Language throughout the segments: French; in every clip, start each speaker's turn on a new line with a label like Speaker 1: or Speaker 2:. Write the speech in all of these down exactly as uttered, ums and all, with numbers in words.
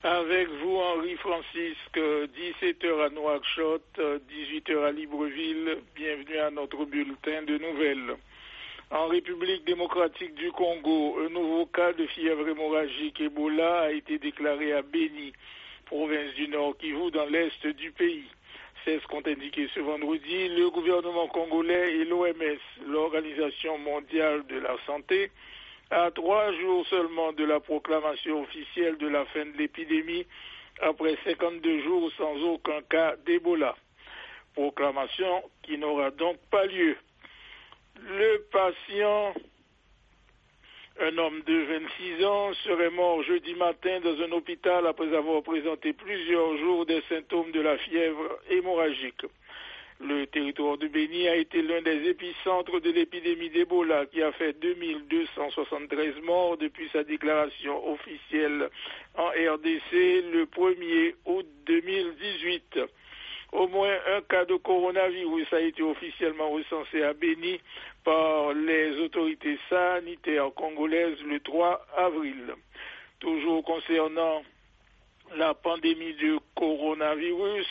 Speaker 1: Avec vous, Henri Francisque, dix-sept heures à Nouakchott, dix-huit heures à Libreville. Bienvenue à notre bulletin de nouvelles. En République démocratique du Congo, un nouveau cas de fièvre hémorragique Ebola a été déclaré à Béni, province du Nord Kivu, dans l'est du pays. C'est ce qu'ont indiqué ce vendredi le gouvernement congolais et l'O M S, l'Organisation mondiale de la santé, à trois jours seulement de la proclamation officielle de la fin de l'épidémie, après cinquante-deux jours sans aucun cas d'Ebola. Proclamation qui n'aura donc pas lieu. Le patient, un homme de vingt-six ans, serait mort jeudi matin dans un hôpital après avoir présenté plusieurs jours des symptômes de la fièvre hémorragique. Le territoire de Béni a été l'un des épicentres de l'épidémie d'Ebola qui a fait deux mille deux cent soixante-treize morts depuis sa déclaration officielle en R D C le premier août deux mille dix-huit. Au moins un cas de coronavirus a été officiellement recensé à Béni par les autorités sanitaires congolaises le trois avril. Toujours concernant la pandémie de coronavirus,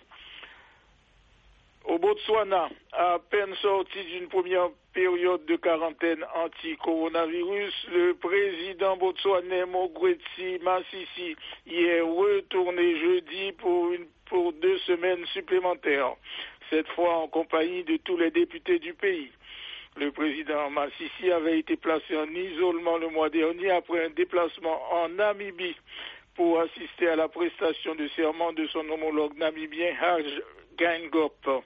Speaker 1: au Botswana, à peine sorti d'une première période de quarantaine anti-coronavirus, le président botswanais Mogwetsi Masisi y est retourné jeudi pour, une, pour deux semaines supplémentaires, cette fois en compagnie de tous les députés du pays. Le président Masisi avait été placé en isolement le mois dernier après un déplacement en Namibie pour assister à la prestation de serment de son homologue namibien Hage Geingob.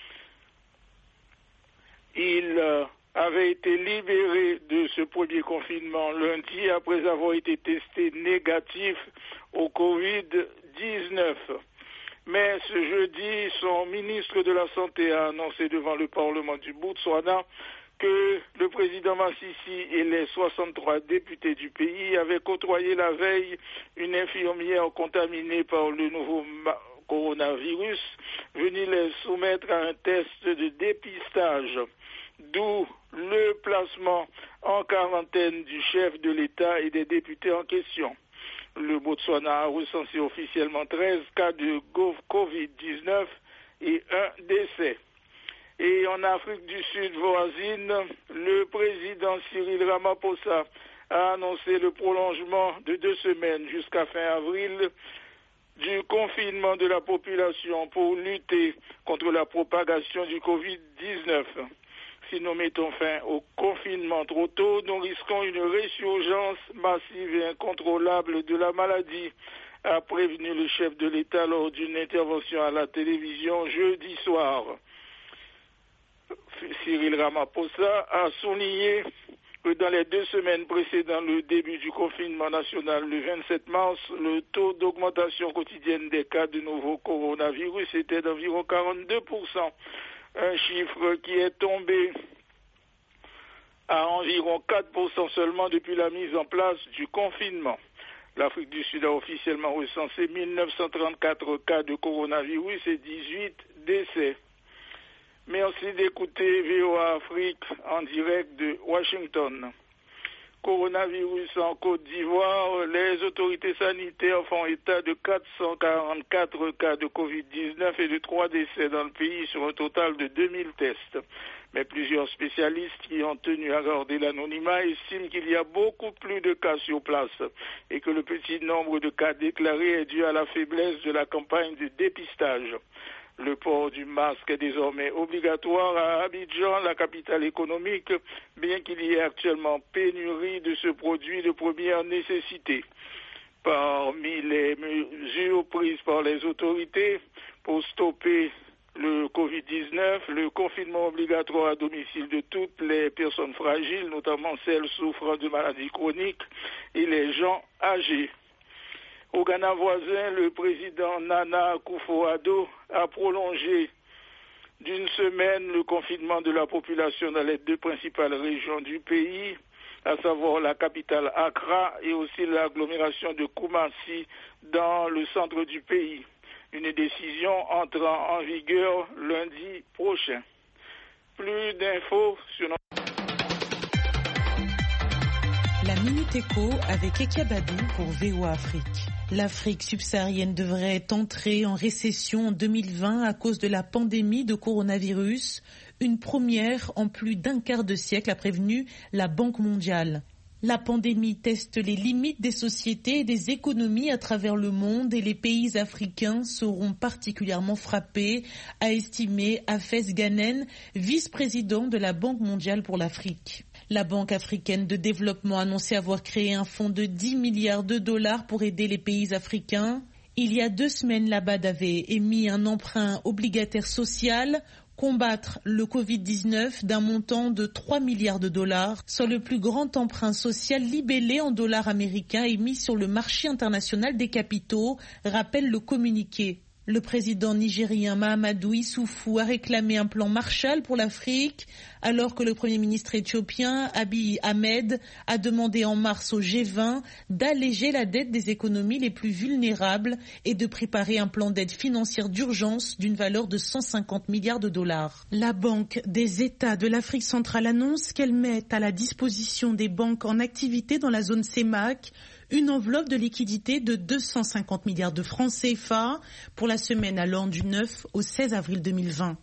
Speaker 1: Il euh, avait été libéré de ce premier confinement lundi après avoir été testé négatif au covid dix-neuf. Mais ce jeudi, son ministre de la Santé a annoncé devant le Parlement du Botswana que le président Masisi et les soixante-trois députés du pays avaient côtoyé la veille une infirmière contaminée par le nouveau coronavirus, venue les soumettre à un test de dépistage. D'où le placement en quarantaine du chef de l'État et des députés en question. Le Botswana a recensé officiellement treize cas de covid dix-neuf et un décès. Et en Afrique du Sud voisine, le président Cyril Ramaphosa a annoncé le prolongement de deux semaines jusqu'à fin avril du confinement de la population pour lutter contre la propagation du covid dix-neuf. Si nous mettons fin au confinement trop tôt, nous risquons une résurgence massive et incontrôlable de la maladie, a prévenu le chef de l'État lors d'une intervention à la télévision jeudi soir. Cyril Ramaphosa a souligné que dans les deux semaines précédant le début du confinement national le vingt-sept mars, le taux d'augmentation quotidienne des cas de nouveau coronavirus était d'environ quarante-deux pour cent. Un chiffre qui est tombé à environ quatre pour cent seulement depuis la mise en place du confinement. L'Afrique du Sud a officiellement recensé mille neuf cent trente-quatre cas de coronavirus et dix-huit décès. Merci d'écouter V O A Afrique en direct de Washington. Coronavirus en Côte d'Ivoire, les autorités sanitaires font état de quatre cent quarante-quatre cas de covid dix-neuf et de trois décès dans le pays sur un total de deux mille tests. Mais plusieurs spécialistes qui ont tenu à garder l'anonymat estiment qu'il y a beaucoup plus de cas sur place et que le petit nombre de cas déclarés est dû à la faiblesse de la campagne de dépistage. Le port du masque est désormais obligatoire à Abidjan, la capitale économique, bien qu'il y ait actuellement pénurie de ce produit de première nécessité. Parmi les mesures prises par les autorités pour stopper le covid dix-neuf, le confinement obligatoire à domicile de toutes les personnes fragiles, notamment celles souffrant de maladies chroniques et les gens âgés. Au Ghana voisin, le président Nana Akufo-Addo a prolongé d'une semaine le confinement de la population dans les deux principales régions du pays, à savoir la capitale Accra et aussi l'agglomération de Koumassi dans le centre du pays. Une décision entrant en vigueur lundi prochain. Plus d'infos sur notre...
Speaker 2: La la Minute Éco avec Ekia Badou pour V O A Afrique. L'Afrique subsaharienne devrait entrer en récession en deux mille vingt à cause de la pandémie de coronavirus. Une première en plus d'un quart de siècle, a prévenu la Banque mondiale. La pandémie teste les limites des sociétés et des économies à travers le monde et les pays africains seront particulièrement frappés, a estimé Hafez Ghanen, vice-président de la Banque mondiale pour l'Afrique. La Banque africaine de développement a annoncé avoir créé un fonds de dix milliards de dollars pour aider les pays africains. Il y a deux semaines, la B A D avait émis un emprunt obligataire social, combattre le covid dix-neuf d'un montant de trois milliards de dollars, soit le plus grand emprunt social libellé en dollars américains émis sur le marché international des capitaux, rappelle le communiqué. Le président nigérien Mahamadou Issoufou a réclamé un plan Marshall pour l'Afrique, alors que le premier ministre éthiopien Abiy Ahmed a demandé en mars au G vingt d'alléger la dette des économies les plus vulnérables et de préparer un plan d'aide financière d'urgence d'une valeur de cent cinquante milliards de dollars. La Banque des États de l'Afrique centrale annonce qu'elle met à la disposition des banques en activité dans la zone C E M A C une enveloppe de liquidité de deux cent cinquante milliards de francs C F A pour la semaine allant du neuf au seize avril deux mille vingt.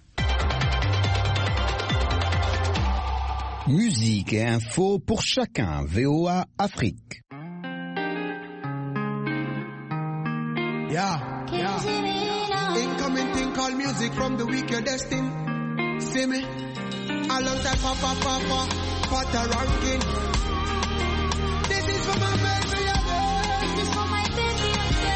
Speaker 3: Musique et info pour chacun. V O A Afrique.
Speaker 4: Yeah, yeah. Incoming thing called music from the week you're destined. See me? Alongside Papa Papa, Pata Rankin. This is for my baby. This is for my baby.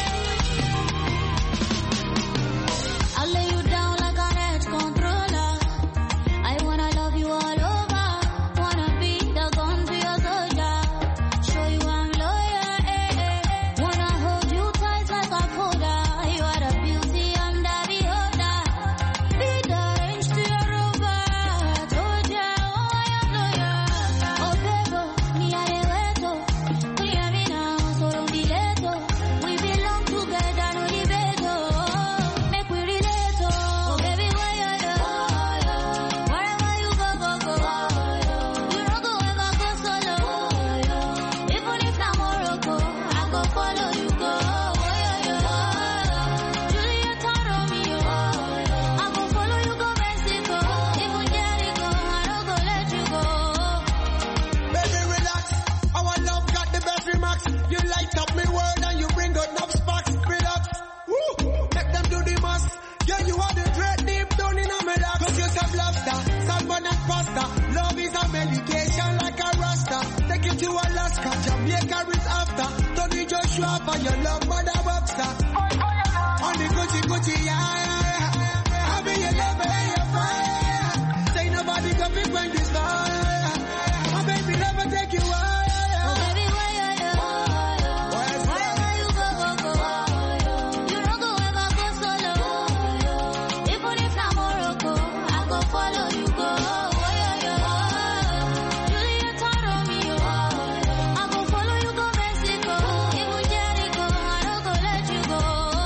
Speaker 5: I'll lay you down like an edge controller. I wanna love you all over. Wanna be the gun to your soldier. Show you I'm loyal. Eh, eh, eh. Wanna hold you tight like a folder. You are the beauty, I'm the beholder. Be the range to your rover. Told ya, oh I am loyal. Oh baby, me I the weto. Clear me now, so don't be late. We belong together, no debate. Make we relate. Oh baby, where you go? Wherever you go, go, go. You don't go ever go solo. Even if I'm Morocco, I go follow you go. Juliet and Romeo, I go follow you go Mexico. Even Jericho, I don't go let you go.
Speaker 4: Baby, relax. Our love got the best remarks. You light up me world and you bring out enough sparks. Relax. Woo. Make them do the mass. Yeah, you are the dread deep down in a medak. Cook yourself lobster, salmon and pasta. Love is a medication like a rasta. Take you to Alaska, Jamaica is after. Tony Joshua for your love, mother Bobster. On the Gucci Gucci, yeah, yeah, yeah. I be your lover and your fire. Say nobody can pick when this fire. My baby never take you out.
Speaker 5: Oh baby, where you go? Wherever you go, go, go. You don't go ever go solo. Even if I'm Morocco, I go follow you go. Juliet and Romeo, I go follow you go Mexico. Even Jericho, I don't go let you go.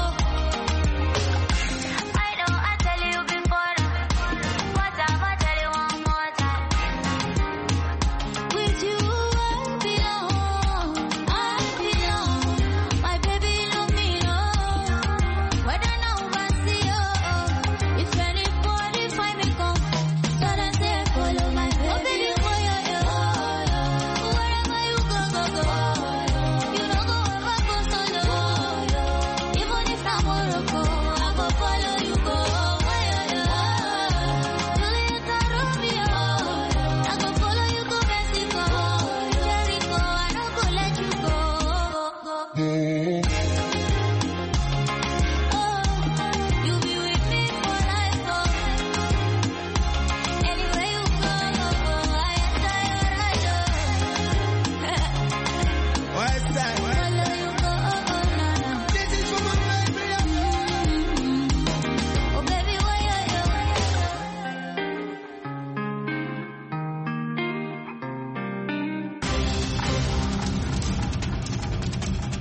Speaker 5: I know I tell you before, but I'ma tell you one more time. With you, I belong, I belong. My baby love me, no. Whether now I see you, if anybody find me come, so then say follow my baby. Oh baby, where you go? Wherever you go, go, go. You don't go ever go solo. Even if I'm Morocco, I go follow you go. Juliet and Romeo, I go follow you go Mexico. Jericho, I don't go let you go. Oh, you be with me for life, oh. Anywhere you go, go, go. I enter your right,
Speaker 4: What's that?
Speaker 5: follow you go, oh, oh, na, na.
Speaker 4: This is for my baby.
Speaker 5: Oh baby, where you go?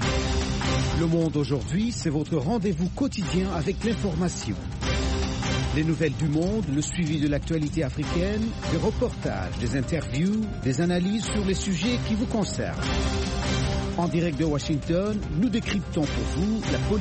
Speaker 3: Le Monde aujourd'hui, c'est votre rendez-vous quotidien avec l'information. Les nouvelles du monde, le suivi de l'actualité africaine, des reportages, des interviews, des analyses sur les sujets qui vous concernent. En direct de Washington, nous décryptons pour vous la politique